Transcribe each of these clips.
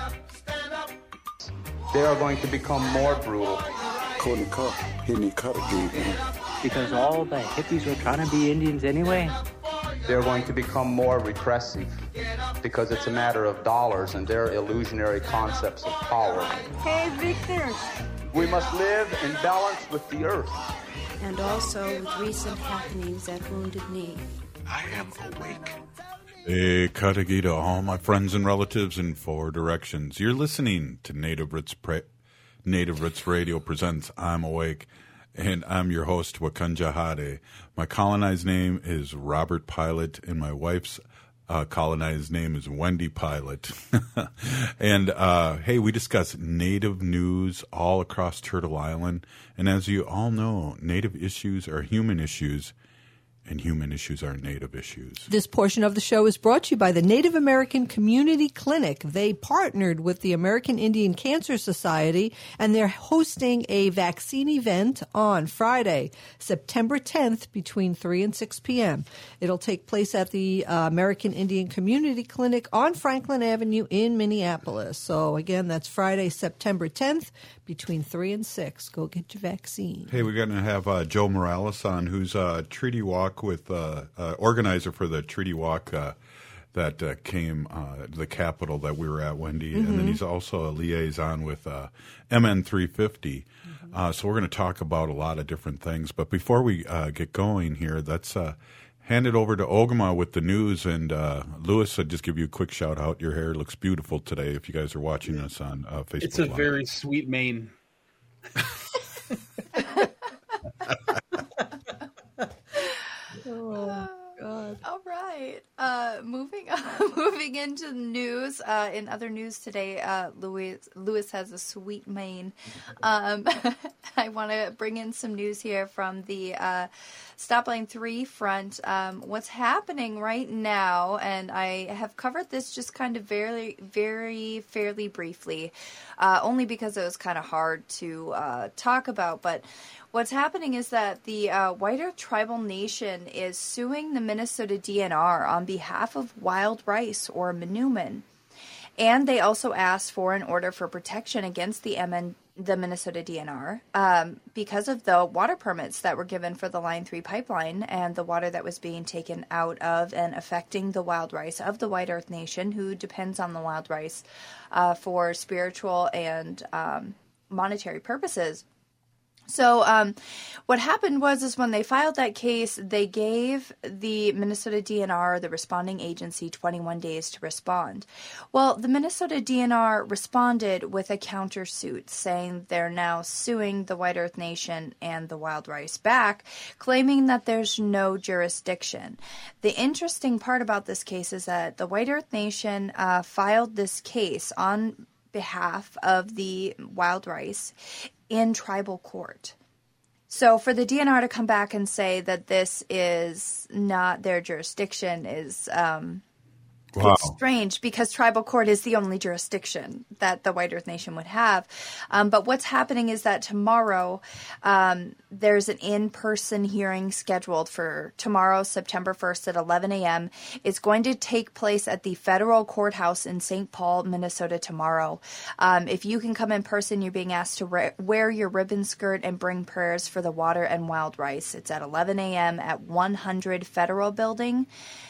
They are going to become more brutal. Courtney Cup, hitting cut again. Because all the hippies were trying to be Indians anyway. They're going to become more repressive because it's a matter of dollars and their illusionary concepts of power. Hey, Victor. We must live in balance with the earth. And also with recent happenings at Wounded Knee. I am awake. Hey, Katagi to all my friends and relatives in 4 directions. You're listening to Native Roots Radio presents I'm Awake, and I'm your host, Wakanja Hade. My colonized name is Robert Pilot, and my wife's colonized name is Wendy Pilot. And, hey, we discuss Native news all across Turtle Island. And as you all know, Native issues are human issues, and human issues are Native issues. This portion of the show is brought to you by the Native American Community Clinic. They partnered with the American Indian Cancer Society, and they're hosting a vaccine event on Friday, September 10th, between 3 and 6 p.m. It'll take place at the American Indian Community Clinic on Franklin Avenue in Minneapolis. So, again, that's Friday, September 10th, between 3 and 6. Go get your vaccine. Hey, we're going to have Joe Morales on, who's Treaty Walk with organizer for the Treaty Walk that came the Capitol that we were at, Wendy, and then he's also a liaison with MN 350. So we're going to talk about a lot of different things. But before we get going here, let's hand it over to Ogama with the news. And Lewis, I'd just give you a quick shout out. Your hair looks beautiful today. If you guys are watching us on Facebook, it's a Live. very sweet mane. Oh, God. All right. Moving into the news. In other news today, Lewis has a sweet mane. I want to bring in some news here from the Stop Line 3 front. What's happening right now, and I have covered this just kind of fairly briefly, only because it was kind of hard to talk about, but what's happening is that the White Earth Tribal Nation is suing the Minnesota DNR on behalf of wild rice, or Manoomin. And they also asked for an order for protection against the Minnesota DNR because of the water permits that were given for the Line 3 pipeline and the water that was being taken out of and affecting the wild rice of the White Earth Nation, who depends on the wild rice for spiritual and monetary purposes. So what happened was when they filed that case, they gave the Minnesota DNR, the responding agency, 21 days to respond. Well, the Minnesota DNR responded with a countersuit saying they're now suing the White Earth Nation and the wild rice back, claiming that there's no jurisdiction. The interesting part about this case is that the White Earth Nation filed this case on behalf of the wild rice in tribal court. So for the DNR to come back and say that this is not their jurisdiction is it's strange, because tribal court is the only jurisdiction that the White Earth Nation would have. But what's happening is that tomorrow there's an in-person hearing scheduled for tomorrow, September 1st at 11 a.m. It's going to take place at the federal courthouse in St. Paul, Minnesota tomorrow. If you can come in person, you're being asked to wear your ribbon skirt and bring prayers for the water and wild rice. It's at 11 a.m. at 100 Federal Building,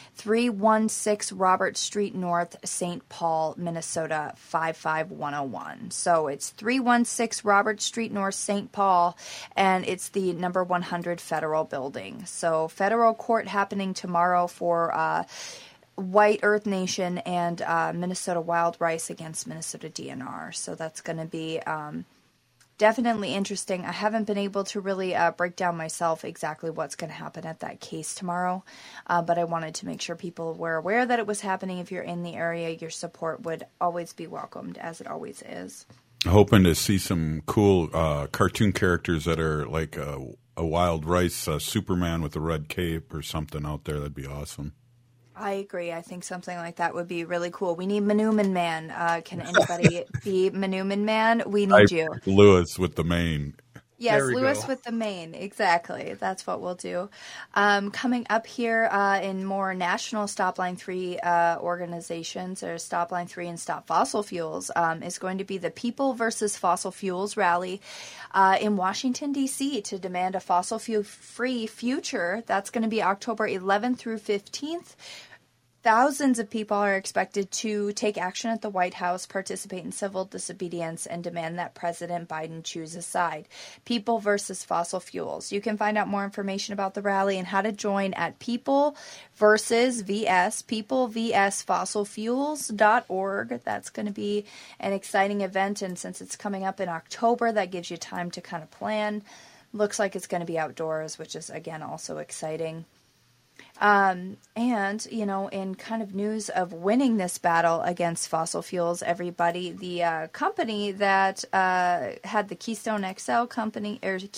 316 Robert Street North, St. Paul, Minnesota, 55101. So it's 316 Robert Street North, St. Paul, and it's the number 100 Federal Building. So federal court happening tomorrow for White Earth Nation and Minnesota wild rice against Minnesota DNR. So that's going to be definitely interesting. I haven't been able to really break down myself exactly what's going to happen at that case tomorrow, but I wanted to make sure people were aware that it was happening. If you're in the area, your support would always be welcomed, as it always is. Hoping to see some cool cartoon characters that are like a wild rice Superman with a red cape or something out there. That'd be awesome. I agree. I think something like that would be really cool. We need Manoomin Man. Can anybody be Manoomin Man? We need you. Lewis with the mane. Yes, There we Lewis go. with the mane. Exactly. That's what we'll do. Coming up here in more national Stop Line 3 organizations, or Stop Line 3 and Stop Fossil Fuels, is going to be the People versus Fossil Fuels rally in Washington, D.C. to demand a fossil fuel-free future. That's going to be October 11th through 15th. Thousands of people are expected to take action at the White House, participate in civil disobedience, and demand that President Biden choose a side. People versus fossil fuels. You can find out more information about the rally and how to join at peoplevsfossilfuels.org. That's going to be an exciting event, and since it's coming up in October, that gives you time to kind of plan. Looks like it's going to be outdoors, which is, again, also exciting. And, you know, in kind of news of winning this battle against fossil fuels, everybody, the company that had the Keystone XL pipeline,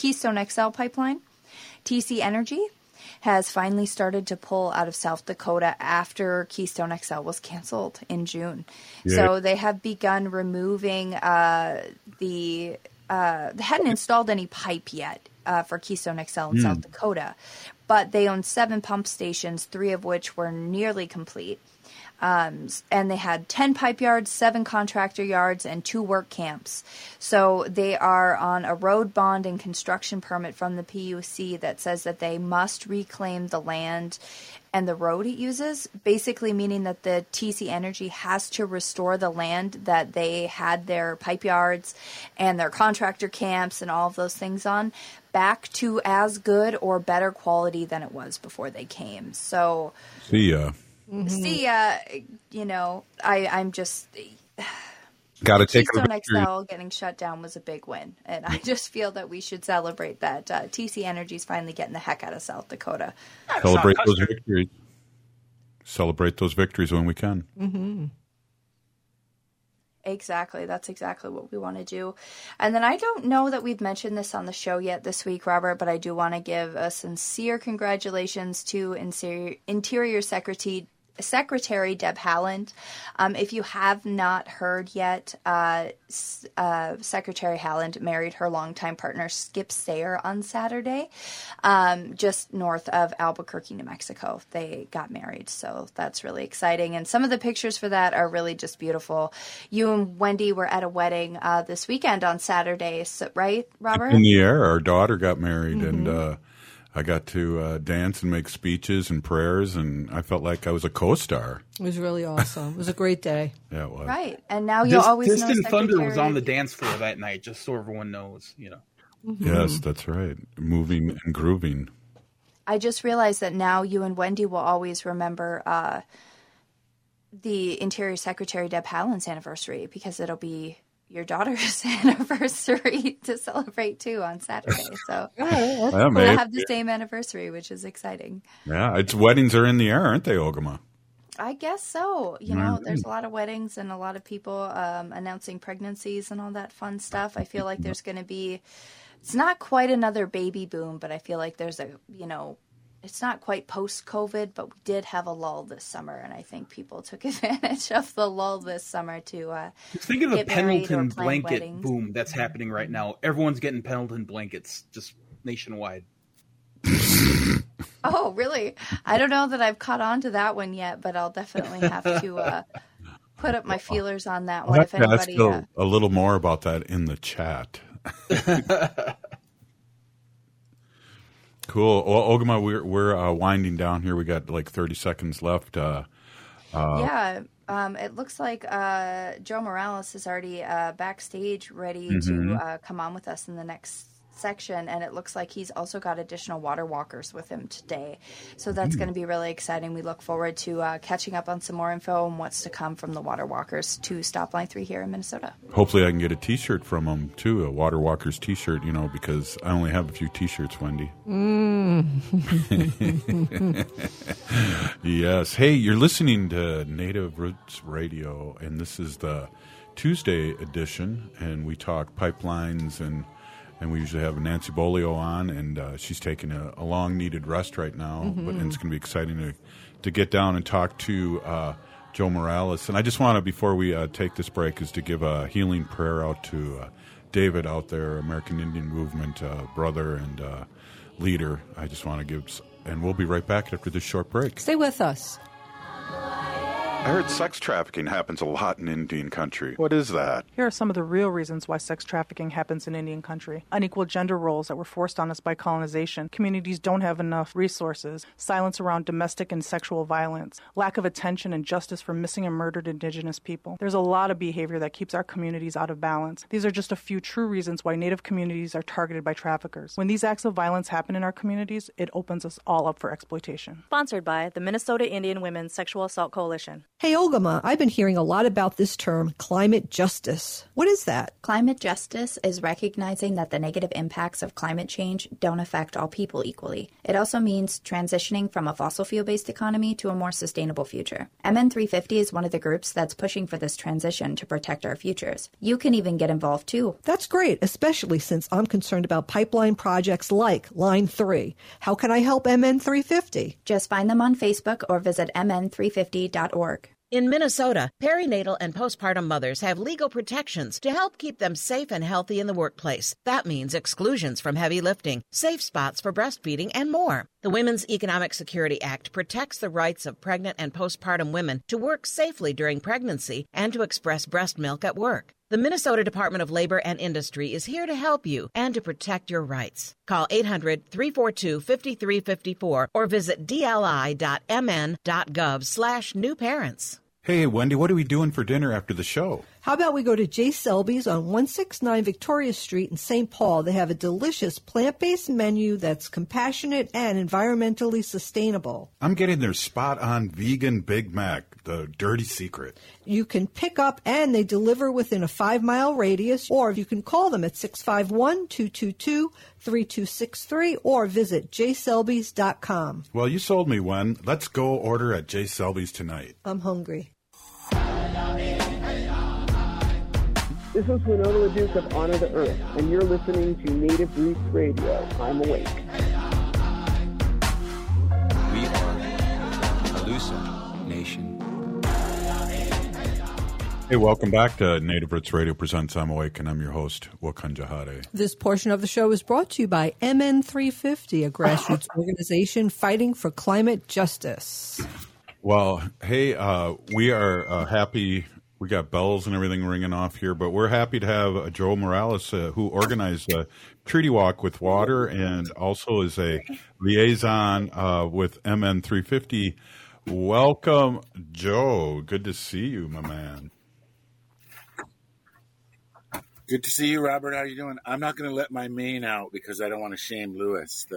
TC Energy, has finally started to pull out of South Dakota after Keystone XL was canceled in June. Yeah. So they have begun removing they hadn't installed any pipe yet for Keystone XL in South Dakota. But they own 7 pump stations, 3 of which were nearly complete. And they had 10 pipe yards, 7 contractor yards, and 2 work camps. So they are on a road bond and construction permit from the PUC that says that they must reclaim the land and the road it uses, basically meaning that the TC Energy has to restore the land that they had their pipe yards and their contractor camps and all of those things on back to as good or better quality than it was before they came. So See ya, you know, I'm just... Got to take Keystone XL getting shut down was a big win, and I just feel that we should celebrate that. TC Energy's finally getting the heck out of South Dakota. Celebrate those victories. Celebrate those victories when we can. Mm-hmm. Exactly. That's exactly what we want to do. And then I don't know that we've mentioned this on the show yet this week, Robert, but I do want to give a sincere congratulations to Interior Secretary Deb Haaland. If you have not heard yet, Secretary Haaland married her longtime partner Skip Sayer on Saturday, just north of Albuquerque, New Mexico. They got married, so that's really exciting. And some of the pictures for that are really just beautiful. You and Wendy were at a wedding this weekend on Saturday, so, right, Robert? In the air, our daughter got married, and I got to dance and make speeches and prayers, and I felt like I was a co-star. It was really awesome. It was a great day. Yeah, it was. Right, and now you'll always know Distant Thunder Secretary... was on the dance floor that night, just so everyone knows, you know. Mm-hmm. Yes, that's right. Moving and grooving. I just realized that now you and Wendy will always remember the Interior Secretary Deb Haaland's anniversary, because it'll be your daughter's anniversary to celebrate too on Saturday. So we'll have the same anniversary, which is exciting. Yeah, it's weddings are in the air, aren't they, Ogama? I guess so. You know, there's a lot of weddings and a lot of people announcing pregnancies and all that fun stuff. I feel like there's going to be, it's not quite another baby boom, but I feel like there's a, you know, it's not quite post-COVID, but we did have a lull this summer, and I think people took advantage of the lull this summer to think of the get married or Pendleton plan blanket weddings. boom that's happening right now. Everyone's getting Pendleton blankets just nationwide. Oh, really? I don't know that I've caught on to that one yet, but I'll definitely have to put up my feelers on that one. If anybody, a little more about that in the chat. Cool. Well, Ogama, we're winding down here. We got like 30 seconds left. It looks like Joe Morales is already backstage ready to come on with us in the next section, and it looks like he's also got additional water walkers with him today. So that's going to be really exciting. We look forward to catching up on some more info and what's to come from the water walkers to Stop Line 3 here in Minnesota. Hopefully I can get a T-shirt from them, too, a Water Walkers T-shirt, you know, because I only have a few T-shirts, Wendy. Yes. Hey, you're listening to Native Roots Radio, and this is the Tuesday edition, and we talk pipelines, and we usually have Nancy Bolio on, and she's taking a long-needed rest right now. And it's going to be exciting to get down and talk to Joe Morales. And I just want to, before we take this break, is to give a healing prayer out to David out there, American Indian Movement brother and leader. I just want to give, and we'll be right back after this short break. Stay with us. I heard sex trafficking happens a lot in Indian country. What is that? Here are some of the real reasons why sex trafficking happens in Indian country. Unequal gender roles that were forced on us by colonization. Communities don't have enough resources. Silence around domestic and sexual violence. Lack of attention and justice for missing and murdered Indigenous people. There's a lot of behavior that keeps our communities out of balance. These are just a few true reasons why Native communities are targeted by traffickers. When these acts of violence happen in our communities, it opens us all up for exploitation. Sponsored by the Minnesota Indian Women's Sexual Assault Coalition. Hey, Ogama, I've been hearing a lot about this term, climate justice. What is that? Climate justice is recognizing that the negative impacts of climate change don't affect all people equally. It also means transitioning from a fossil fuel-based economy to a more sustainable future. MN350 is one of the groups that's pushing for this transition to protect our futures. You can even get involved too. That's great, especially since I'm concerned about pipeline projects like Line 3. How can I help MN350? Just find them on Facebook or visit mn350.org. In Minnesota, perinatal and postpartum mothers have legal protections to help keep them safe and healthy in the workplace. That means exclusions from heavy lifting, safe spots for breastfeeding, and more. The Women's Economic Security Act protects the rights of pregnant and postpartum women to work safely during pregnancy and to express breast milk at work. The Minnesota Department of Labor and Industry is here to help you and to protect your rights. Call 800-342-5354 or visit dli.mn.gov/newparents. Hey, Wendy, what are we doing for dinner after the show? How about we go to J. Selby's on 169 Victoria Street in St. Paul? They have a delicious plant-based menu that's compassionate and environmentally sustainable. I'm getting their spot-on vegan Big Mac, the dirty secret. You can pick up and they deliver within a 5-mile radius, or you can call them at 651-222-3263 or visit jselbys.com. Well, you sold me, Wen. Let's go order at J. Selby's tonight. I'm hungry. This is Winona LaDuke of Honor the Earth, and you're listening to Native Roots Radio. I'm awake. We are Calusa Nation. Hey, welcome back to Native Roots Radio Presents I'm Awake, and I'm your host, Wakanja Hade. This portion of the show is brought to you by MN350, a grassroots organization fighting for climate justice. Well, hey, we are happy. We got bells and everything ringing off here, but we're happy to have Joe Morales, who organized a Treaty Walk with Water and also is a liaison with MN350. Welcome, Joe. Good to see you, my man. Good to see you, Robert. How are you doing? I'm not going to let my mane out because I don't want to shame Lewis.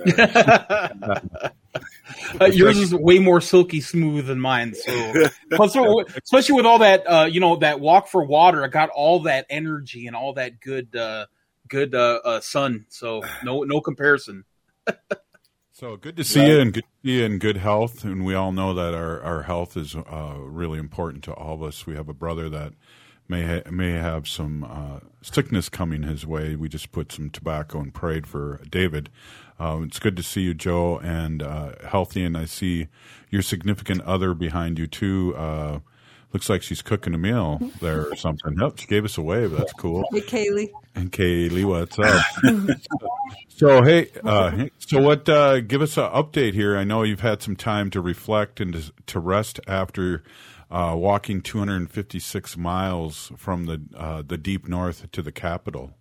Yours is way more silky smooth than mine. So, especially with all that, that walk for water, I got all that energy and all that good sun. So no comparison. So good to see you and good to see you in good health. And we all know that our health is really important to all of us. We have a brother that may have some sickness coming his way. We just put some tobacco and prayed for David. It's good to see you, Joe, and healthy. And I see your significant other behind you too. Looks like she's cooking a meal there or something. Yep, she gave us a wave. That's cool. Hey, Kaylee. And Kaylee, what's up? So hey, what? Give us an update here. I know you've had some time to reflect and to rest after walking 256 miles from the deep north to the capital.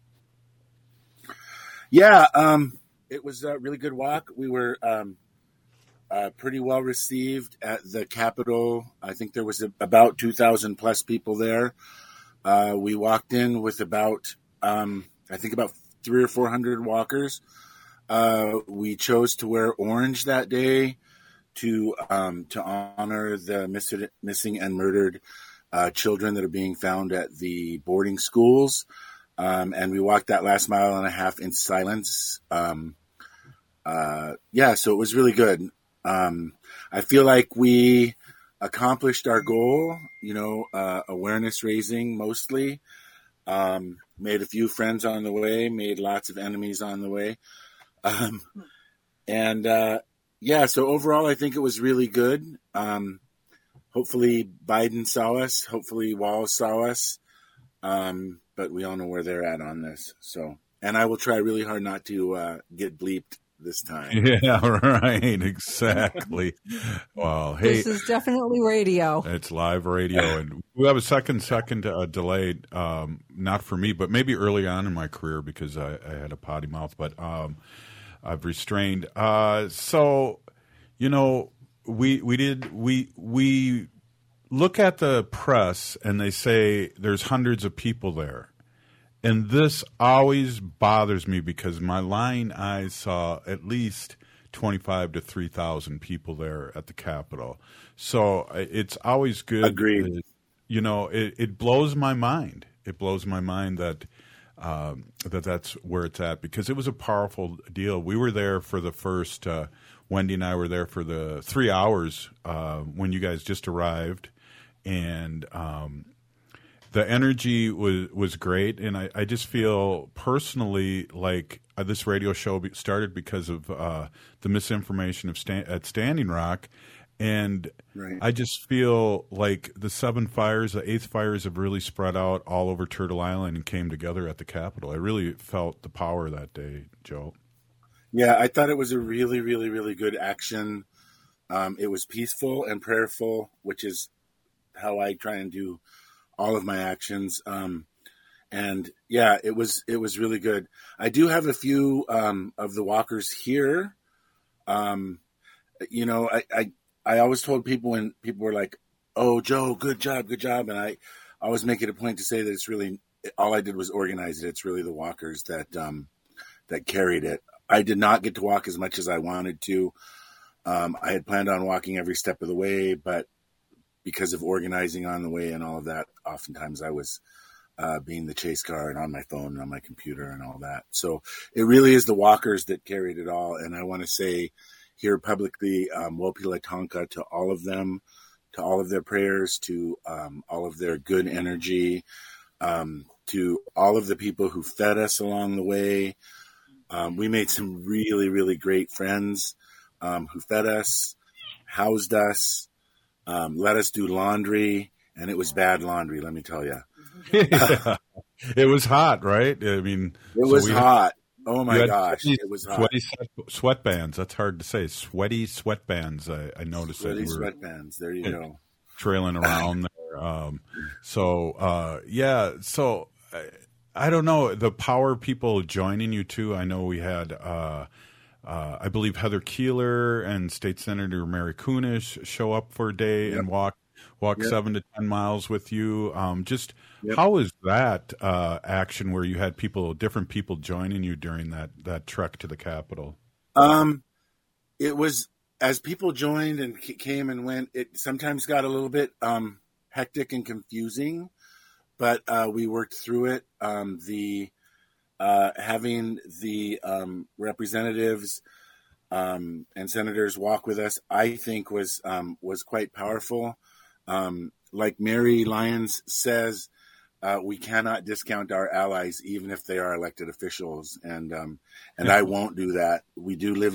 Yeah, it was a really good walk. We were pretty well received at the Capitol. I think there was about 2,000 plus people there. We walked in with about 300 or 400 walkers. We chose to wear orange that day to honor the missing and murdered children that are being found at the boarding schools. And we walked that last mile and a half in silence. So it was really good. I feel like we accomplished our goal, awareness raising mostly. Made a few friends on the way, made lots of enemies on the way. So overall, I think it was really good. Hopefully Biden saw us. Hopefully Walz saw us. but we all know where they're at on this. So, and I will try really hard not to get bleeped this time. Yeah, right. Exactly. Well, hey, this is definitely radio. It's live radio, and we have a second delay. Not for me, but maybe early on in my career because I had a potty mouth, but I've restrained. So, you know, we look at the press and they say there's hundreds of people there. And this always bothers me because my lying eyes saw at least 25 to 3,000 people there at the Capitol. So it's always good. Agreed. You know, it blows my mind. It blows my mind that that's where it's at because it was a powerful deal. We were there for the first, Wendy and I were there for the 3 hours when you guys just arrived. And the energy was great, and I just feel personally like this radio show started because of the misinformation at Standing Rock, and right. I just feel like the 7 fires, the 8th fires have really spread out all over Turtle Island and came together at the Capitol. I really felt the power that day, Joe. Yeah, I thought it was a really, really, really good action. It was peaceful and prayerful, which is how I try and do all of my actions. And yeah, it was really good. I do have a few of the walkers here. You know, I always told people when people were like, "Oh, Joe, good job," and I always make it a point to say that it's really all I did was organize it. It's really the walkers that carried it. I did not get to walk as much as I wanted to. I had planned on walking every step of the way, but because of organizing on the way and all of that, oftentimes I was being the chase car and on my phone and on my computer and all that. So it really is the walkers that carried it all. And I want to say here publicly, Wopila Tonka to all of them, to all of their prayers, to all of their good energy, to all of the people who fed us along the way. We made some really, really great friends who fed us, housed us, let us do laundry, and it was bad laundry, let me tell you. Yeah. It was hot, right? I mean, it was hot. Oh my gosh, it was hot. Sweaty sweatbands. That's hard to say. Sweaty sweatbands. I noticed sweaty that. Sweatbands. There you go. Trailing around there. Yeah. So I don't know the power of people joining you too. I know we had. I believe Heather Keeler and State Senator Mary Kunesh show up for a day and walk 7 to 10 miles with you. How is that action where you had different people joining you during that trek to the Capitol? It was as people joined and came and went. It sometimes got a little bit hectic and confusing, but we worked through it. Having the representatives and senators walk with us, I think was quite powerful. Like Mary Lyons says, we cannot discount our allies, even if they are elected officials, and I won't do that. We do live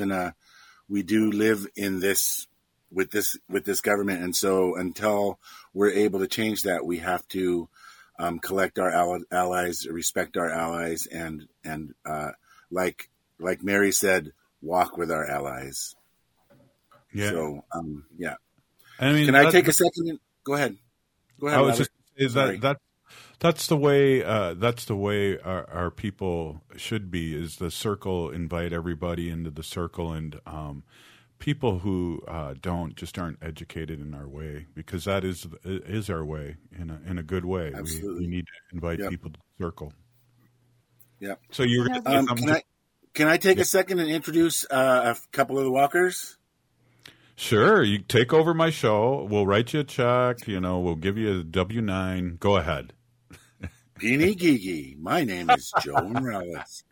in this with this government, and so until we're able to change that, we have to collect our allies, respect our allies, and like Mary said, walk with our allies. Yeah. So yeah. I mean, can I take a second? Go ahead. I was just that's the way our people should be. Is the circle invite everybody into the circle, and people who aren't educated in our way, because that is our way in a good way. Absolutely. We need to invite people to the circle. Yeah. So you're can I take a second and introduce a couple of the walkers? Sure, you take over my show. We'll write you a check. We'll give you a W-9. Go ahead. Beanie Gigi. My name is Joe Morales.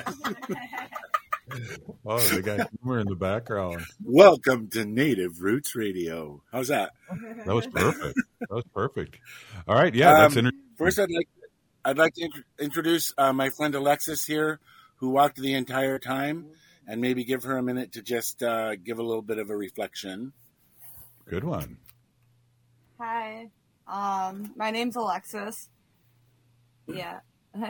Oh, they got humor in the background. Welcome to Native Roots Radio. How's that? That was perfect. All right, yeah. First, I'd like to introduce my friend Alexis here, who walked the entire time, and maybe give her a minute to just give a little bit of a reflection. Good one. Hi, my name's Alexis. Yeah.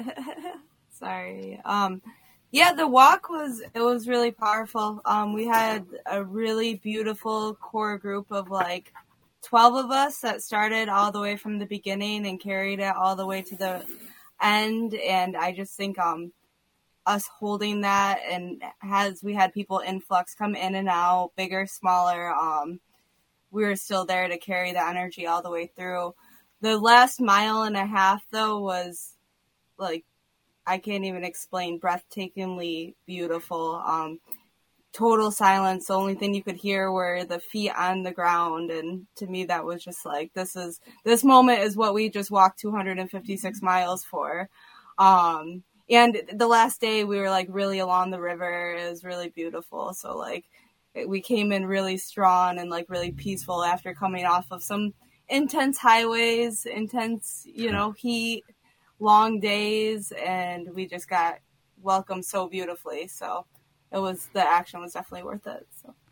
Sorry. Yeah, the walk was really powerful. We had a really beautiful core group of like 12 of us that started all the way from the beginning and carried it all the way to the end. And I just think us holding that, and we had people influx come in and out, bigger, smaller, we were still there to carry the energy all the way through. The last mile and a half, though, was like, I can't even explain, breathtakingly beautiful. Total silence. The only thing you could hear were the feet on the ground. And to me, that was just like, this moment is what we just walked 256 miles for. And the last day we were like really along the river. It was really beautiful. So like we came in really strong and like really peaceful after coming off of some intense highways, intense, heat, long days, and we just got welcomed so beautifully. So the action was definitely worth it.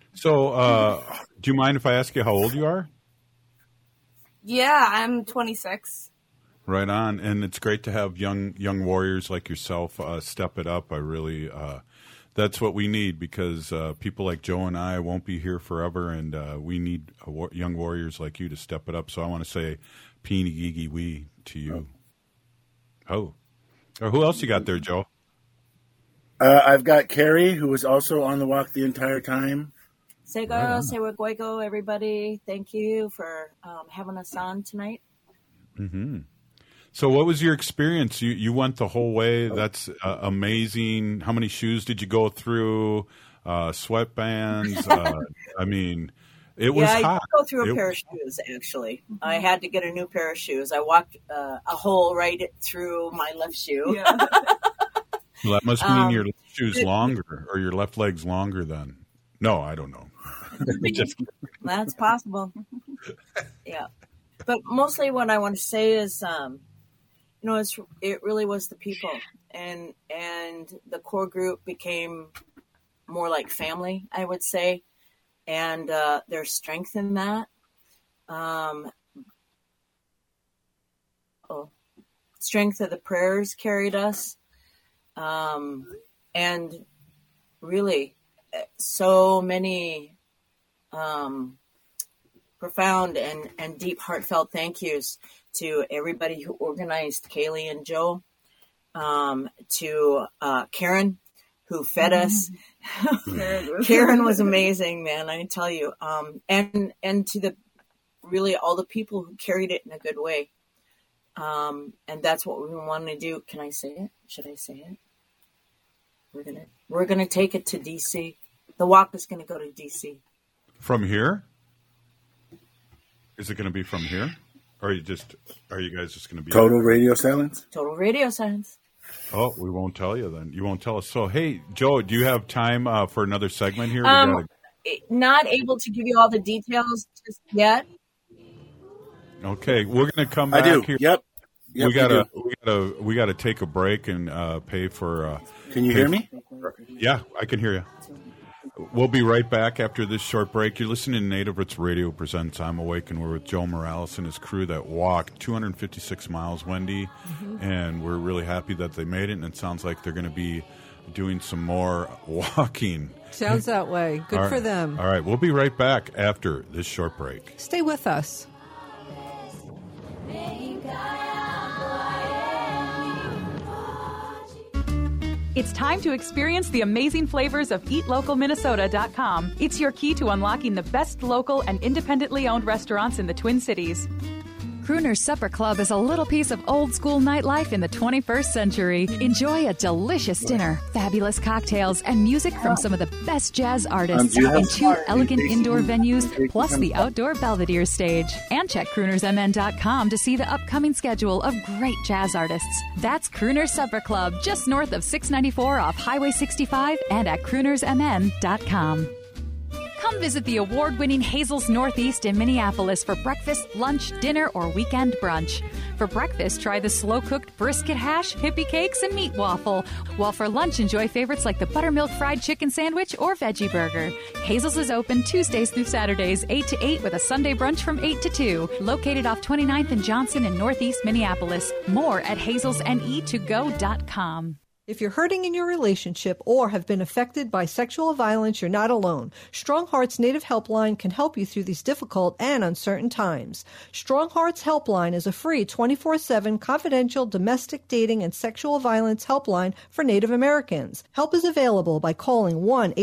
So do you mind if I ask you how old you are? Yeah, I'm 26. Right on. And it's great to have young warriors like yourself step it up. I really, that's what we need, because people like Joe and I won't be here forever, and we need young warriors like you to step it up. So I want to say Peeny Geegy Wee to you. Oh. Or who else you got there, Joe? I've got Carrie, who was also on the walk the entire time. Sego, Sewagoigo, everybody. Thank you for having us on tonight. Mm-hmm. So what was your experience? You went the whole way. That's amazing. How many shoes did you go through? Sweatbands? I mean, it was hot. I did go through a pair of shoes, actually. I had to get a new pair of shoes. I walked a hole right through my left shoe. Yeah. Well, that must mean your left shoe's longer, or your left leg's longer then. No, I don't know. That's possible. Yeah. But mostly what I want to say is, it really was the people, and the core group became more like family, I would say, and there's strength in that. Strength of the prayers carried us, and really so many profound and deep, heartfelt thank yous to everybody who organized, Kaylee and Joe, to Karen, who fed us. Karen was amazing, man, I tell you. And to really all the people who carried it in a good way. And that's what we want to do. Can I say it? Should I say it? We're gonna take it to DC. The walk is gonna go to DC. From here? Is it going to be from here? Or are you guys just going to be total radio silence? Total radio silence. Oh, we won't tell you then. You won't tell us. So, hey, Joe, do you have time for another segment here? Not able to give you all the details just yet. Okay, we're going to come back here. Yep. We gotta take a break and pay for. Can you hear me? Yeah, I can hear you. We'll be right back after this short break. You're listening to Native Roots Radio presents I'm Awake, and we're with Joe Morales and his crew that walked 256 miles, Wendy, and we're really happy that they made it, and it sounds like they're going to be doing some more walking. Sounds that way. Good for them. All right, we'll be right back after this short break. Stay with us. It's time to experience the amazing flavors of EatLocalMinnesota.com. It's your key to unlocking the best local and independently owned restaurants in the Twin Cities. Crooner's Supper Club is a little piece of old-school nightlife in the 21st century. Enjoy a delicious dinner, fabulous cocktails, and music from some of the best jazz artists in 2 elegant indoor venues, plus the outdoor Belvedere stage. And check croonersmn.com to see the upcoming schedule of great jazz artists. That's Crooner's Supper Club, just north of 694 off Highway 65 and at croonersmn.com. Come visit the award-winning Hazel's Northeast in Minneapolis for breakfast, lunch, dinner, or weekend brunch. For breakfast, try the slow-cooked brisket hash, hippie cakes, and meat waffle. While for lunch, enjoy favorites like the buttermilk fried chicken sandwich or veggie burger. Hazel's is open Tuesdays through Saturdays, 8 to 8, with a Sunday brunch from 8 to 2. Located off 29th and Johnson in Northeast Minneapolis. More at hazelsne2go.com. If you're hurting in your relationship or have been affected by sexual violence, you're not alone. Strong Hearts Native Helpline can help you through these difficult and uncertain times. Strong Hearts Helpline is a free 24/7 confidential domestic dating and sexual violence helpline for Native Americans. Help is available by calling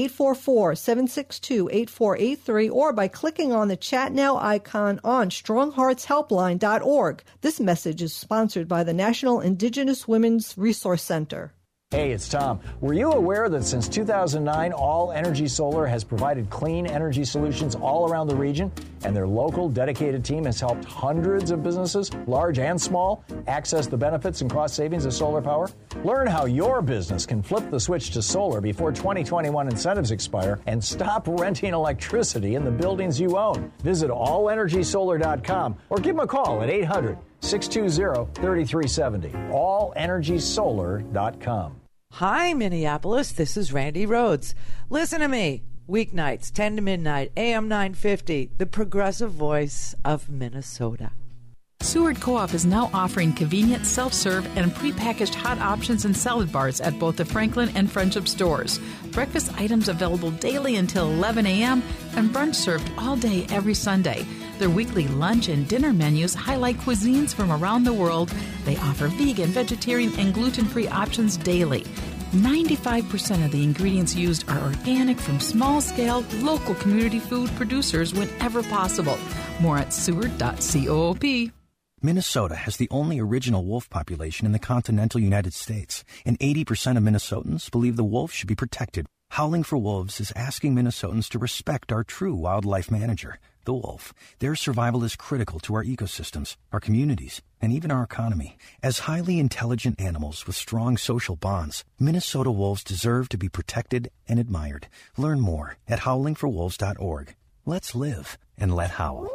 1-844-762-8483 or by clicking on the Chat Now icon on strongheartshelpline.org. This message is sponsored by the National Indigenous Women's Resource Center. Hey, it's Tom. Were you aware that since 2009, All Energy Solar has provided clean energy solutions all around the region? And their local dedicated team has helped hundreds of businesses, large and small, access the benefits and cost savings of solar power? Learn how your business can flip the switch to solar before 2021 incentives expire and stop renting electricity in the buildings you own. Visit allenergysolar.com or give them a call at 800-620-3370. allenergysolar.com. Hi, Minneapolis. This is Randy Rhodes. Listen to me. Weeknights, 10 to midnight, AM 950, the progressive voice of Minnesota. Seward Co-op is now offering convenient self-serve and prepackaged hot options and salad bars at both the Franklin and Friendship stores. Breakfast items available daily until 11 a.m. and brunch served all day every Sunday. Their weekly lunch and dinner menus highlight cuisines from around the world. They offer vegan, vegetarian, and gluten-free options daily. 95% of the ingredients used are organic from small-scale, local community food producers whenever possible. More at seward.coop. Minnesota has the only original wolf population in the continental United States, and 80% of Minnesotans believe the wolf should be protected. Howling for Wolves is asking Minnesotans to respect our true wildlife manager, the wolf. Their survival is critical to our ecosystems, our communities, and even our economy. As highly intelligent animals with strong social bonds, Minnesota wolves deserve to be protected and admired. Learn more at howlingforwolves.org. Let's live and let howl.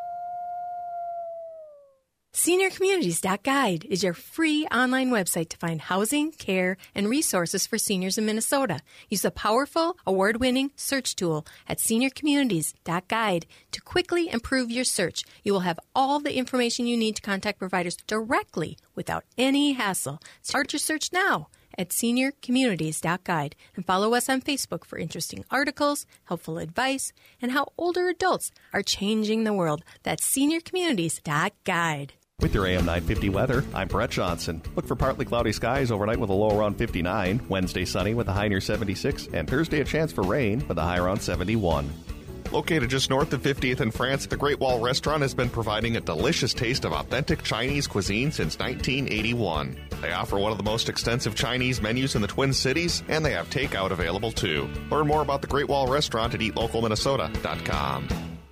SeniorCommunities.guide is your free online website to find housing, care, and resources for seniors in Minnesota. Use the powerful, award-winning search tool at SeniorCommunities.guide to quickly improve your search. You will have all the information you need to contact providers directly without any hassle. Start your search now at SeniorCommunities.guide and follow us on Facebook for interesting articles, helpful advice, and how older adults are changing the world. That's SeniorCommunities.guide. With your AM 950 weather, I'm Brett Johnson. Look for partly cloudy skies overnight with a low around 59, Wednesday sunny with a high near 76, and Thursday a chance for rain with a high around 71. Located just north of 50th and France, the Great Wall Restaurant has been providing a delicious taste of authentic Chinese cuisine since 1981. They offer one of the most extensive Chinese menus in the Twin Cities, and they have takeout available too. Learn more about the Great Wall Restaurant at eatlocalminnesota.com.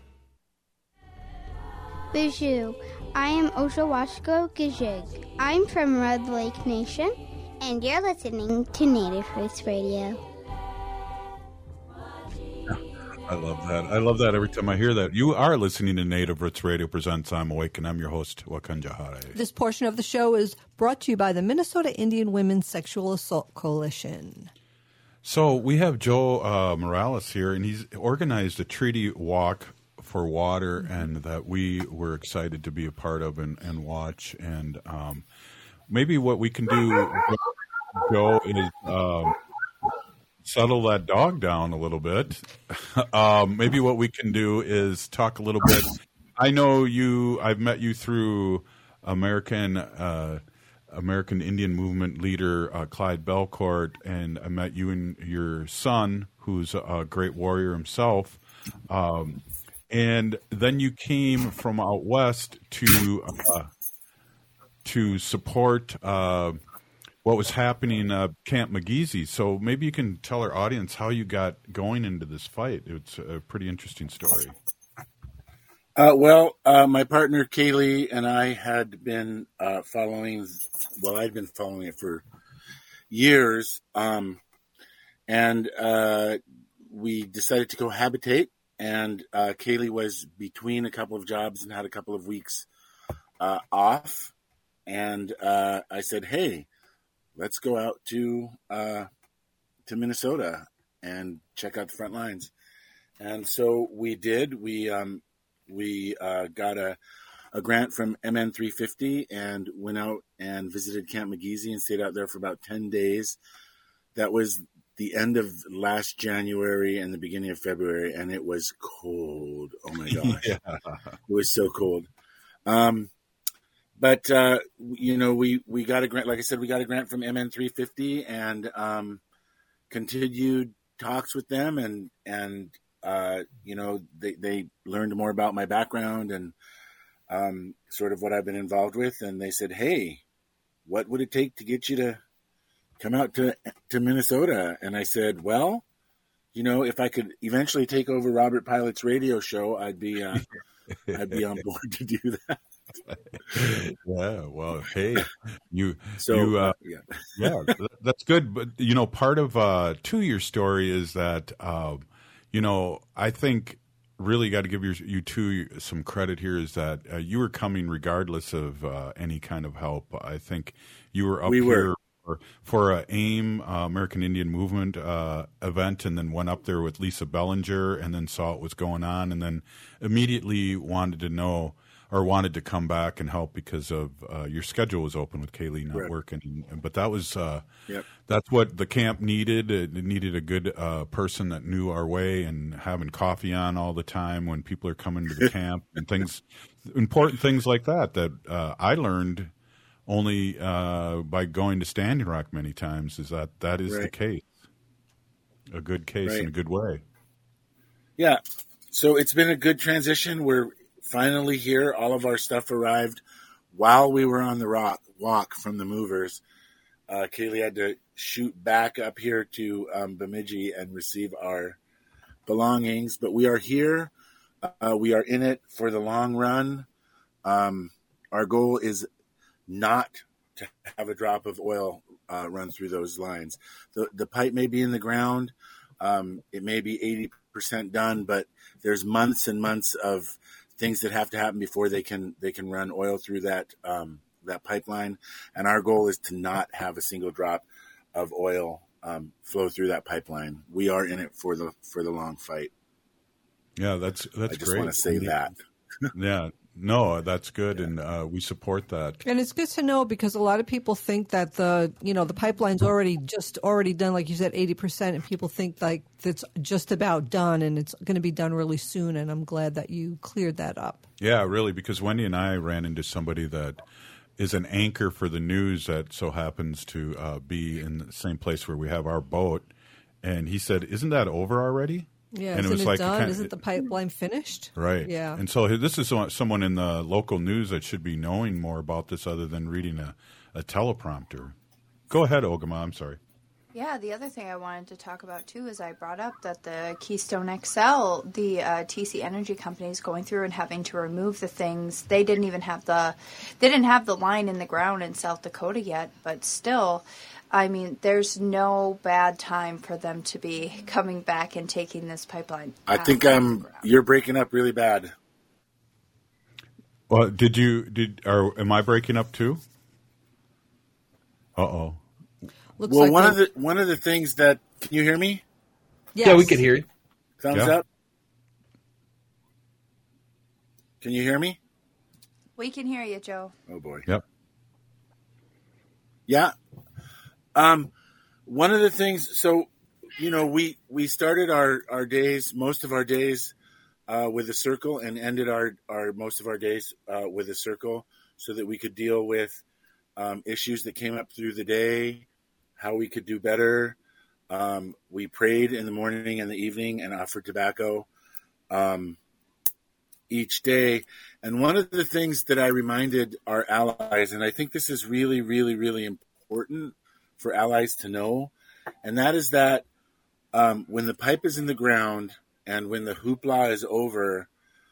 Bijou. I am Oshawashko Gijig. I'm from Red Lake Nation, and you're listening to Native Roots Radio. I love that. I love that every time I hear that. You are listening to Native Roots Radio presents I'm Awake, and I'm your host, Wakanja Hare. This portion of the show is brought to you by the Minnesota Indian Women's Sexual Assault Coalition. So we have Joe Morales here, and he's organized a treaty walk for water, and that we were excited to be a part of and watch. And maybe what we can do, Joe, is settle that dog down a little bit. Maybe what we can do is talk a little bit. I know I've met you through American Indian Movement leader Clyde Belcourt, and I met you and your son, who's a great warrior himself. And then you came from out west to support what was happening at Camp McGeezy. So maybe you can tell our audience how you got going into this fight. It's a pretty interesting story. My partner Kaylee and I had been following. Well, I'd been following it for years, and we decided to cohabitate and Kaylee was between a couple of jobs and had a couple of weeks off. And I said, "Hey, let's go out to Minnesota and check out the front lines." And so we did. We got a grant from MN 350 and went out and visited Camp McGeezy and stayed out there for about 10 days. That was the end of last January and the beginning of February, and it was cold. Oh my gosh. Yeah. It was so cold. But we got a grant. Like I said, we got a grant from MN 350 and continued talks with them, and they learned more about my background and sort of what I've been involved with. And they said, "Hey, what would it take to get you to come out to Minnesota?" And I said, "Well, if I could eventually take over Robert Pilot's radio show, I'd be on board to do that." Yeah, well, hey, yeah, that's good. But part of to your story is that I think really got to give you two some credit here is that you were coming regardless of any kind of help. I think you were up here for a AIM, American Indian Movement event, and then went up there with Lisa Bellinger and then saw what was going on, and then immediately wanted to come back and help because of your schedule was open with Kaylee not working. But that was that's what the camp needed. It needed a good person that knew our way and having coffee on all the time when people are coming to the camp and important things like that I learned only by going to Standing Rock many times is that is the case. A good case in a good way. Yeah. So it's been a good transition. We're finally here. All of our stuff arrived while we were on the walk from the movers. Kaylee had to shoot back up here to Bemidji and receive our belongings. But we are here. We are in it for the long run. Our goal is not to have a drop of oil run through those lines. The pipe may be in the ground. It may be 80% done, but there's months and months of things that have to happen before they can run oil through that pipeline. And our goal is to not have a single drop of oil flow through that pipeline. We are in it for the long fight. Yeah, that's great. I just want to say that. Yeah. No, that's good, and we support that. And it's good to know because a lot of people think that the pipeline's already done, like you said, 80%, and people think like it's just about done, and it's going to be done really soon. And I'm glad that you cleared that up. Yeah, really, because Wendy and I ran into somebody that is an anchor for the news that so happens to be in the same place where we have our boat, and he said, "Isn't that over already?" Yeah, and isn't it done? Isn't the pipeline finished? Right. Yeah. And so this is someone in the local news that should be knowing more about this other than reading a teleprompter. Go ahead, Ogama. I'm sorry. Yeah, the other thing I wanted to talk about, too, is I brought up that the Keystone XL, the TC Energy company, is going through and having to remove the things. They didn't have the line in the ground in South Dakota yet, but still, I mean, there's no bad time for them to be coming back and taking this pipeline. I think you're breaking up really bad. Well, am I breaking up too? Uh-oh. Well, one of the things that, can you hear me? Yes. Yeah, we can hear you. Thumbs up. Can you hear me? We can hear you, Joe. Oh boy. Yep. Yeah. One of the things, so, we started our days, most of our days, with a circle and ended our most of our days, with a circle so that we could deal with, issues that came up through the day, how we could do better. We prayed in the morning and the evening and offered tobacco, each day. And one of the things that I reminded our allies, and I think this is really, really, really important for allies to know, and that is that when the pipe is in the ground and when the hoopla is over,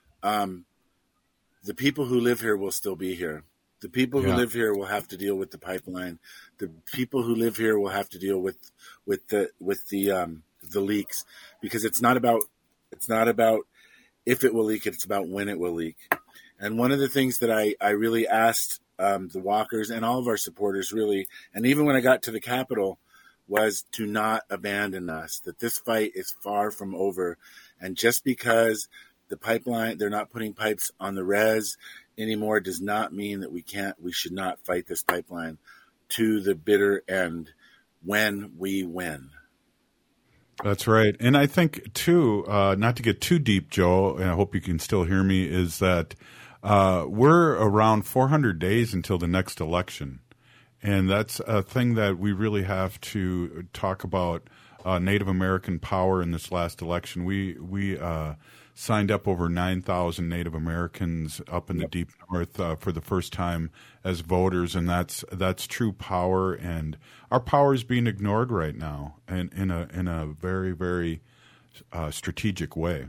the people who live here will still be here. The people who live here will have to deal with the pipeline. The people who live here will have to deal with the leaks, because it's not about if it will leak, it's about when it will leak. And one of the things that I really asked the walkers and all of our supporters really, and even when I got to the Capitol, was to not abandon us, that this fight is far from over. And just because the pipeline, they're not putting pipes on the res anymore, does not mean that we should not fight this pipeline to the bitter end when we win. That's right. And I think, too, not to get too deep, Joe, and I hope you can still hear me, is that we're around 400 days until the next election. And that's a thing that we really have to talk about, Native American power in this last election. We signed up over 9,000 Native Americans up in the deep north for the first time as voters, and that's true power. And our power is being ignored right now, and in a very, very strategic way.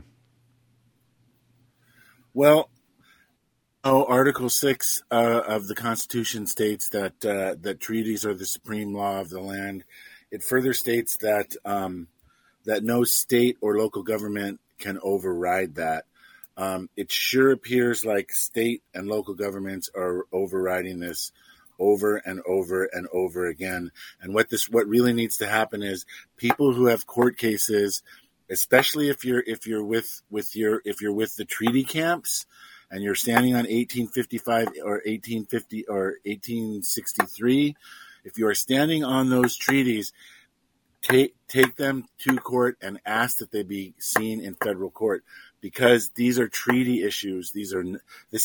Well, Article 6 of the Constitution states that that treaties are the supreme law of the land. It further states that that no state or local government can override that. It sure appears like state and local governments are overriding this over and over and over again. And what really needs to happen is people who have court cases, especially if you're with the treaty camps, and you're standing on 1855 or 1850 or 1863, if you are standing on those treaties, take them to court and ask that they be seen in federal court, because these are treaty issues. The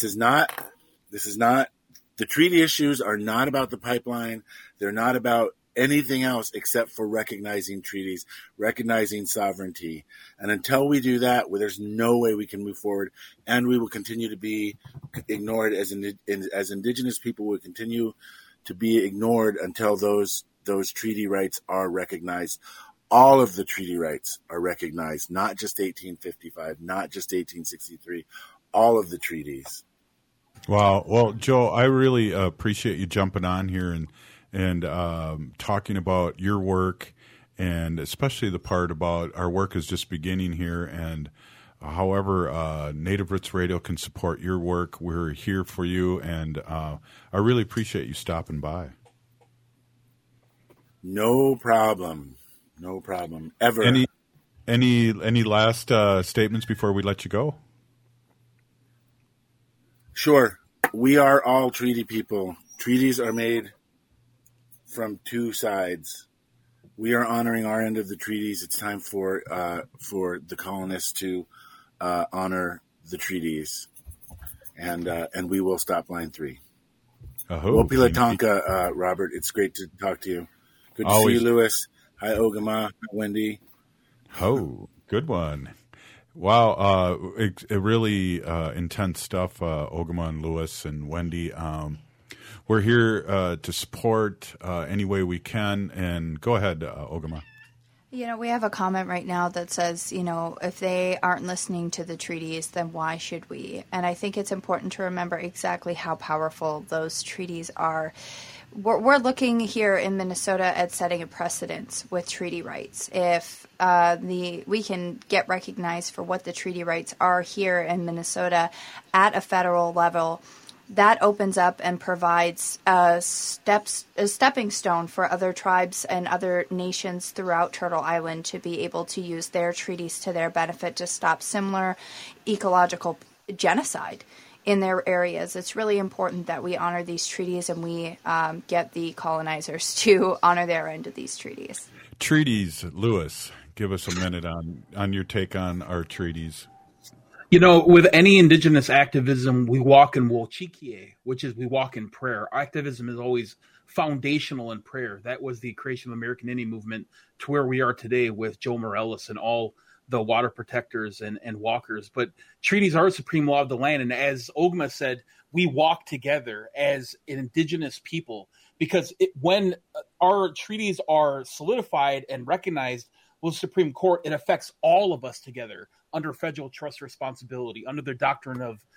treaty issues are not about the pipeline. They're not about anything else except for recognizing treaties, recognizing sovereignty. And until we do that, there's no way we can move forward, and we will continue to be ignored as Indigenous people. Will continue to be ignored until those treaty rights are recognized. All of the treaty rights are recognized, not just 1855, not just 1863, all of the treaties. Wow. Well, Joe, I really appreciate you jumping on here and talking about your work, and especially the part about our work is just beginning here. And however Native Roots Radio can support your work, we're here for you. And I really appreciate you stopping by. No problem. No problem. Ever. Any last statements before we let you go? Sure. We are all treaty people. Treaties are made from two sides. We are honoring our end of the treaties. It's time for the colonists to honor the treaties, and we will stop line 3. Wopila Tonka, Robert. It's great to talk to you. Good to see you, Lewis. Hi, Ogama. Hi, Wendy. Oh, good one. Wow, really intense stuff, Ogama and Lewis and Wendy. We're here to support any way we can. And go ahead, Ogama. We have a comment right now that says, if they aren't listening to the treaties, then why should we? And I think it's important to remember exactly how powerful those treaties are. We're looking here in Minnesota at setting a precedence with treaty rights. If we can get recognized for what the treaty rights are here in Minnesota at a federal level, that opens up and provides a stepping stone for other tribes and other nations throughout Turtle Island to be able to use their treaties to their benefit to stop similar ecological genocide in their areas. It's really important that we honor these treaties and we get the colonizers to honor their end of these treaties. Treaties, Lewis, give us a minute on your take on our treaties. With any Indigenous activism, we walk in Wochikie, which is we walk in prayer. Activism is always foundational in prayer. That was the creation of the American Indian movement to where we are today with Joe Morales and all the water protectors and walkers. But treaties are a supreme law of the land. And as Ogama said, we walk together as an Indigenous people, because when our treaties are solidified and recognized with the Supreme Court, it affects all of us together under federal trust responsibility, under the doctrine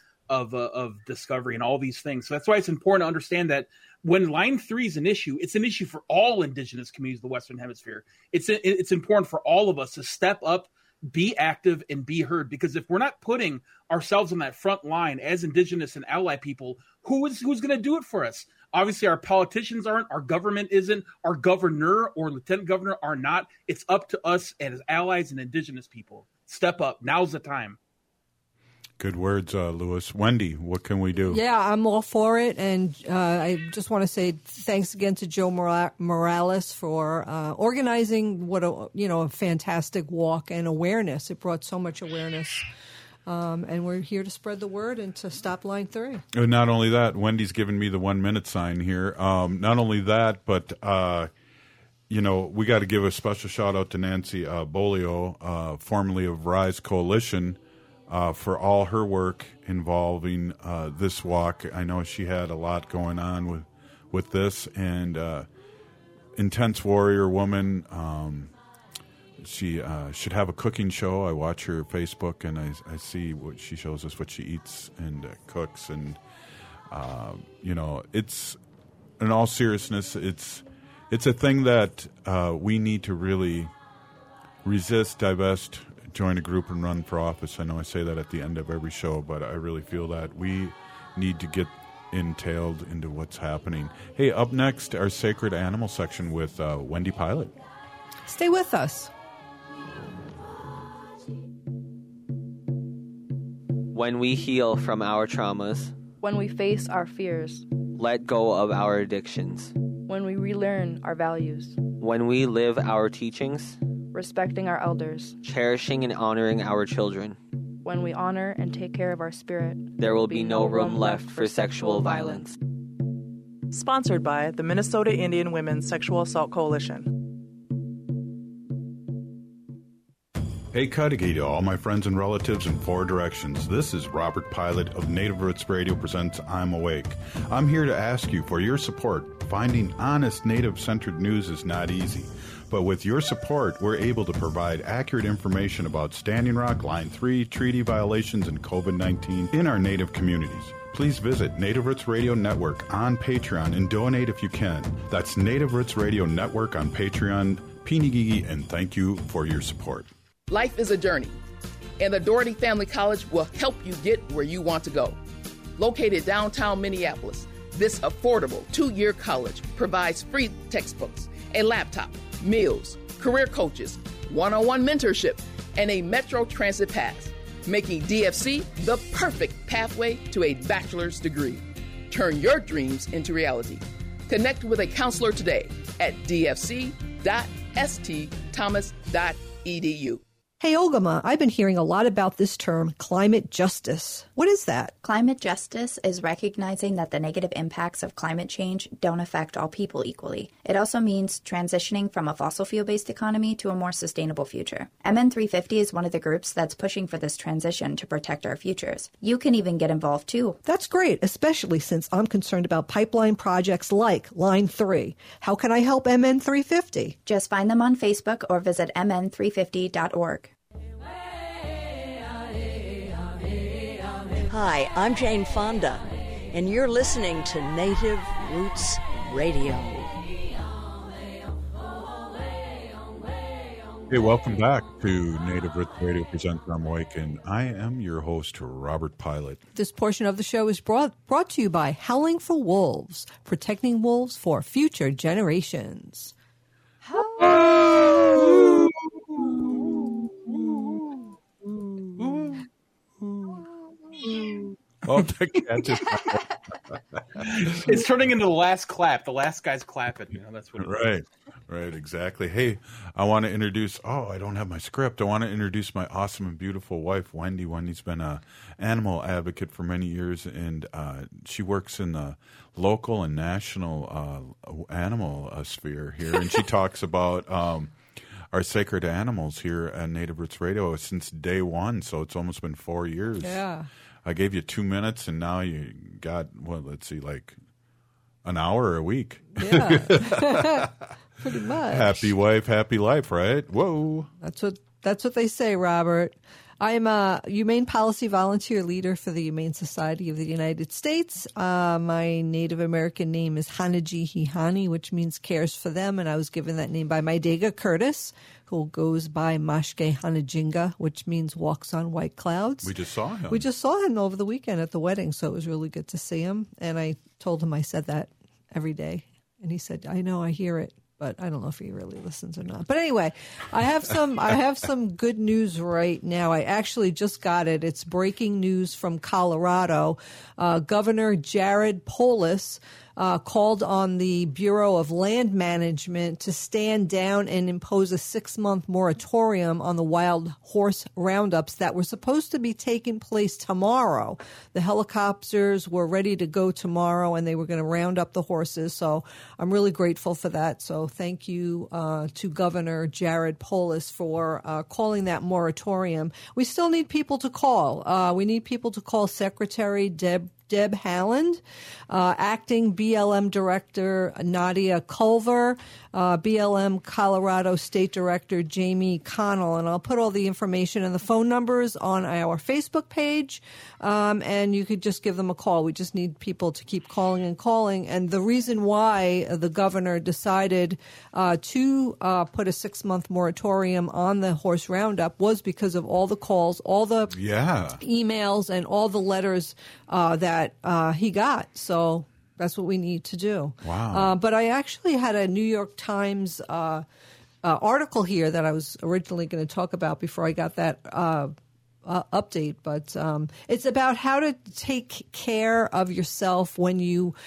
of discovery and all these things. So that's why it's important to understand that when Line 3 is an issue, it's an issue for all Indigenous communities of the Western Hemisphere. It's important for all of us to step up be active and be heard. Because if we're not putting ourselves on that front line as Indigenous and allied people, who's going to do it for us? Obviously, our politicians aren't, our government isn't, our governor or lieutenant governor are not. It's up to us as allies and Indigenous people. Step up. Now's the time. Good words, Lewis. Wendy, what can we do? Yeah, I'm all for it. And I just want to say thanks again to Joe Morales for organizing what a fantastic walk and awareness. It brought so much awareness. And we're here to spread the word and to stop Line 3. And not only that, Wendy's given me the 1 minute sign here. Not only that, but we got to give a special shout out to Nancy Bolio, formerly of Rise Coalition, for all her work involving this walk. I know she had a lot going on with this, and intense warrior woman. She should have a cooking show. I watch her Facebook, and I see what she shows us, what she eats and cooks, and it's, in all seriousness, it's a thing that we need to really resist, divest, join a group, and run for office. I know I say that at the end of every show, but I really feel that we need to get entailed into what's happening. Hey, up next, our Sacred Animal section with Wendy Pilot. Stay with us. When we heal from our traumas, when we face our fears, let go of our addictions, when we relearn our values, when we live our teachings, respecting our elders, cherishing and honoring our children, when we honor and take care of our spirit, there will be no room left for sexual violence. Sponsored by the Minnesota Indian Women's Sexual Assault Coalition. Hey, Cudahy to all my friends and relatives in 4 directions. This is Robert Pilot of Native Roots Radio presents I'm Awake. I'm here to ask you for your support. Finding honest Native-centered news is not easy. But with your support, we're able to provide accurate information about Standing Rock, Line 3, treaty violations, and COVID-19 in our Native communities. Please visit Native Roots Radio Network on Patreon and donate if you can. That's Native Roots Radio Network on Patreon. Pinigigi, and thank you for your support. Life is a journey, and the Doherty Family College will help you get where you want to go. Located downtown Minneapolis, this affordable 2-year college provides free textbooks, a laptop, meals, career coaches, one-on-one mentorship, and a Metro Transit pass, making DFC the perfect pathway to a bachelor's degree. Turn your dreams into reality. Connect with a counselor today at dfc.stthomas.edu. Hey, Ogama, I've been hearing a lot about this term, climate justice. What is that? Climate justice is recognizing that the negative impacts of climate change don't affect all people equally. It also means transitioning from a fossil fuel-based economy to a more sustainable future. MN350 is one of the groups that's pushing for this transition to protect our futures. You can even get involved too. That's great, especially since I'm concerned about pipeline projects like Line 3. How can I help MN350? Just find them on Facebook or visit mn350.org. Hi, I'm Jane Fonda, and you're listening to Native Roots Radio. Hey, welcome back to Native Roots Radio presents I'm Awake, and I am your host, Robert Pilot. This portion of the show is brought to you by Howling for Wolves, protecting wolves for future generations. Oh, the cat just it's turning into the last clap. The last guy's clapping. That's what. Right, exactly. Hey, I want to introduce. Oh, I don't have my script. I want to introduce my awesome and beautiful wife, Wendy. Wendy's been an animal advocate for many years, and she works in the local and national animal sphere here, and she talks about our sacred animals here at Native Roots Radio since day one. So it's almost been 4 years. Yeah. I gave you 2 minutes, and now you got, like an hour a week. Yeah, pretty much. Happy wife, happy life, right? Whoa. That's what they say, Robert. I'm a Humane Policy Volunteer Leader for the Humane Society of the United States. My Native American name is Hanaji Hihani, which means cares for them, and I was given that name by my Dega Curtis, who goes by Mashke Hanajinga, which means walks on white clouds. We just saw him. We just saw him over the weekend at the wedding, so it was really good to see him. And I told him I said that every day, and he said, "I know, I hear it." But I don't know if he really listens or not. But anyway, I have some good news right now. I actually just got it. It's breaking news from Colorado. Governor Jared Polis called on the Bureau of Land Management to stand down and impose a 6-month moratorium on the wild horse roundups that were supposed to be taking place tomorrow. The helicopters were ready to go tomorrow, and they were going to round up the horses. So I'm really grateful for that. So thank you to Governor Jared Polis for calling that moratorium. We still need people to call. We need people to call Secretary Deb Haaland, acting BLM Director Nadia Culver, BLM Colorado State Director Jamie Connell, and I'll put all the information and the phone numbers on our Facebook page, and you could just give them a call. We just need people to keep calling and calling, and the reason why the governor decided to put a 6-month moratorium on the horse roundup was because of all the calls, all the emails, and all the letters that he got. So that's what we need to do. Wow. But I actually had a New York Times article here that I was originally going to talk about before I got that update. But it's about how to take care of yourself when you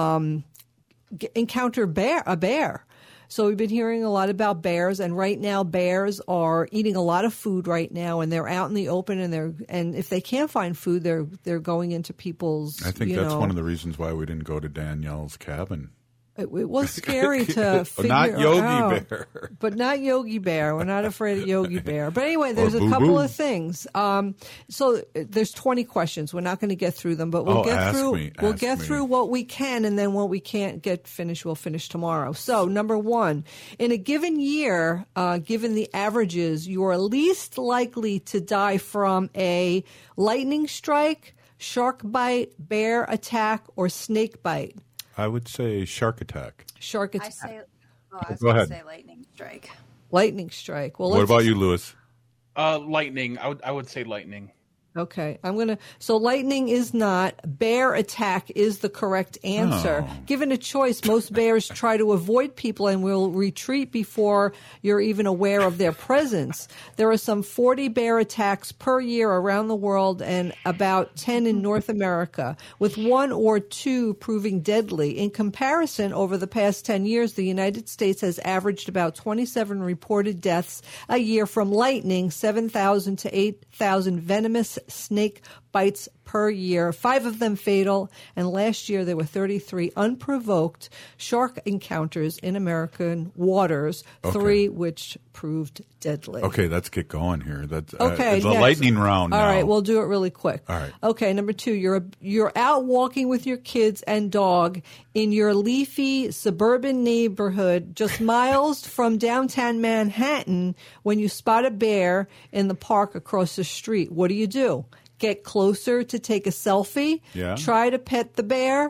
encounter a bear. So we've been hearing a lot about bears, and right now bears are eating a lot of food right now, and they're out in the open, and if they can't find food, they're going into people's. I think that's one of the reasons why we didn't go to Danielle's cabin. It was scary to figure not Yogi out. Bear. But not Yogi Bear. We're not afraid of Yogi Bear. But anyway, there's a couple of things. So there's 20 questions. We're not going to get through them, but we'll get through what we can, and then what we can't get finished, we'll finish tomorrow. So number 1, in a given year, given the averages, you are least likely to die from a lightning strike, shark bite, bear attack, or snake bite. I would say shark attack. Shark attack. I was Go going ahead. to say lightning strike. Lightning strike. Well, what about you, Lewis? Lightning. I would say lightning. Okay, so lightning is not. Bear attack is the correct answer. Oh. Given a choice, most bears try to avoid people and will retreat before you're even aware of their presence. There are some 40 bear attacks per year around the world and about 10 in North America, with 1 or 2 proving deadly. In comparison, over the past 10 years, the United States has averaged about 27 reported deaths a year from lightning, 7,000 to 8,000 venomous snake bites per year, 5 of them fatal, and last year there were 33 unprovoked shark encounters in American waters, 3 which proved deadly. Okay, let's get going here. That's okay. The lightning round now. All right, we'll do it really quick. All right. Okay, number 2, you're out walking with your kids and dog in your leafy suburban neighborhood just miles from downtown Manhattan when you spot a bear in the park across the street. What do? Get closer to take a selfie. Yeah. Try to pet the bear.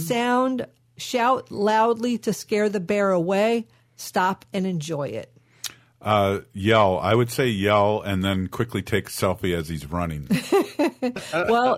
Shout loudly to scare the bear away. Stop and enjoy it. Yell. I would say yell and then quickly take a selfie as he's running. Well,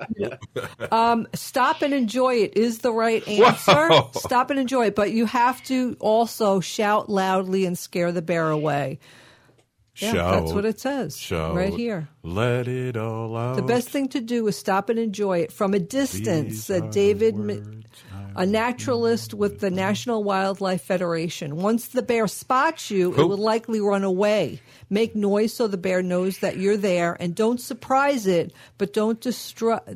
stop and enjoy it is the right answer. Whoa. Stop and enjoy it, but you have to also shout loudly and scare the bear away. Yeah, that's what it says right here. Let it all out. The best thing to do is stop and enjoy it from a distance, said David, a naturalist with the National Wildlife Federation. Once the bear spots you, it will likely run away. Make noise so the bear knows that you're there, and don't surprise it, but don't disrupt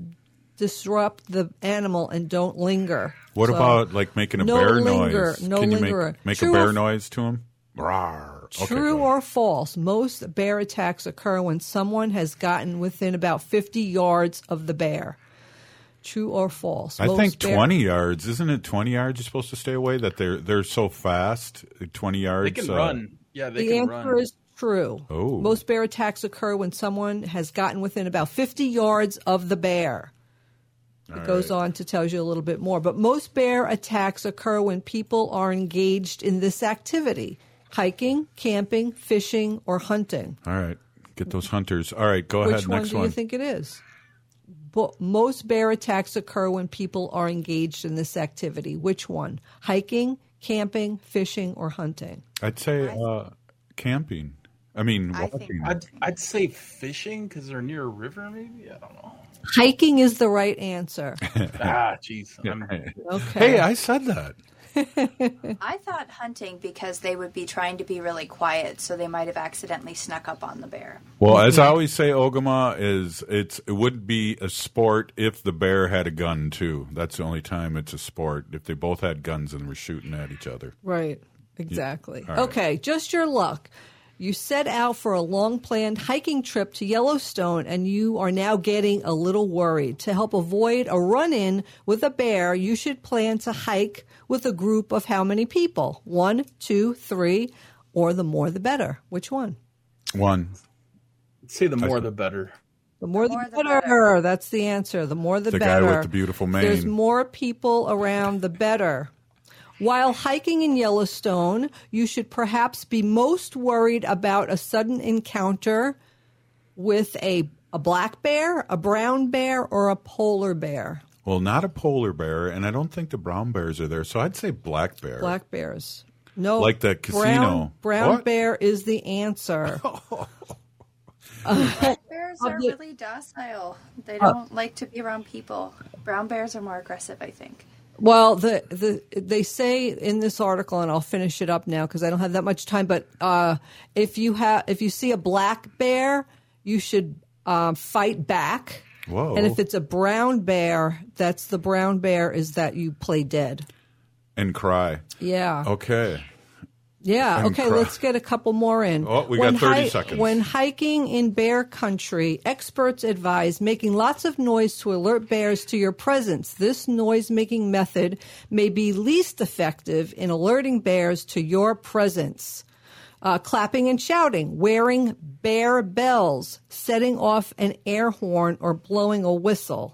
the animal, and don't linger. What about like making a bear noise? No Can you linger. make a bear noise to him? Rawr. True or false, most bear attacks occur when someone has gotten within about 50 yards of the bear. True or false? I think 20 yards. Isn't it 20 yards you're supposed to stay away? That they're so fast, 20 yards. They can run. Yeah, they the can answer run. is true. Oh. Most bear attacks occur when someone has gotten within about 50 yards of the bear. It goes on to tell you a little bit more. But most bear attacks occur when people are engaged in this activity: hiking, camping, fishing, or hunting. All right. Get those hunters. All right, go ahead. Next one. Which one do you think it is? Most bear attacks occur when people are engaged in this activity. Which one? Hiking, camping, fishing, or hunting? I'd say camping. I mean, walking. I'd say fishing because they're near a river, maybe? I don't know. Hiking is the right answer. Jeez. Okay. Hey, I said that. I thought hunting because they would be trying to be really quiet, so they might have accidentally snuck up on the bear. Well, as I always say, Ogama, it would be a sport if the bear had a gun, too. That's the only time it's a sport, if they both had guns and were shooting at each other. Right. Exactly. All right. Okay, just your luck. You set out for a long-planned hiking trip to Yellowstone, and you are now getting a little worried. To help avoid a run-in with a bear, you should plan to hike with a group of how many people? 1, 2, 3, or the more the better. Which one? 1. I'd say the more the better. The more the better. That's the answer. The more the better. The guy with the beautiful mane. There's more people around, the better. While hiking in Yellowstone, you should perhaps be most worried about a sudden encounter with a black bear, a brown bear, or a polar bear. Well, not a polar bear, and I don't think the brown bears are there, so I'd say black bear. Black bears. No. Like the casino. Brown bear is the answer. Black bears are really docile. They don't like to be around people. Brown bears are more aggressive, I think. Well, they say in this article, and I'll finish it up now because I don't have that much time. But if you see a black bear, you should fight back. Whoa! And if it's a brown bear, that's the brown bear is that you play dead and cry. Yeah. Okay. Yeah, okay, let's get a couple more in. Oh, we got 30 seconds. When hiking in bear country, experts advise making lots of noise to alert bears to your presence. This noise-making method may be least effective in alerting bears to your presence. Clapping and shouting, wearing bear bells, setting off an air horn, or blowing a whistle.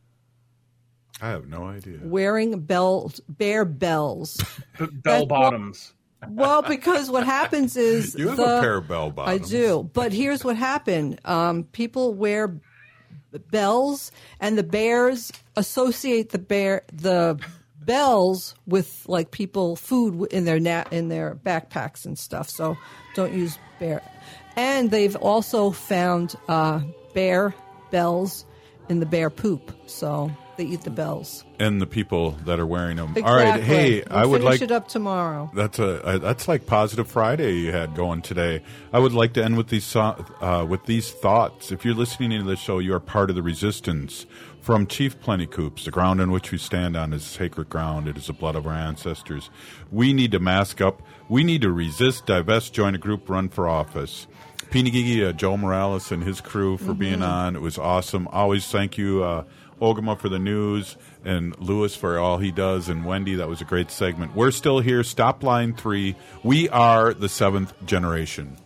I have no idea. Wearing bear bells. Bell bottoms. Well, because what happens is you have a pair of bell bottoms. I do, but here's what happened: people wear bells, and the bears associate the bells with like people food in their backpacks and stuff. So don't use bear. And they've also found bear bells in the bear poop. So they eat the bells. And the people that are wearing them. Exactly. All right, hey, I would finish like it up tomorrow. That's like Positive Friday you had going today. I would like to end with these thoughts. If you're listening to the show, you are part of the resistance. From Chief Plentycoops, the ground on which we stand on is sacred ground. It is the blood of our ancestors. We need to mask up. We need to resist, divest, join a group, run for office. Pinagigi, Joe Morales and his crew for being on. It was awesome. Always thank you, Ogama for the news, and Lewis for all he does, and Wendy, that was a great segment. We're still here. Stop line 3. We are the 7th generation.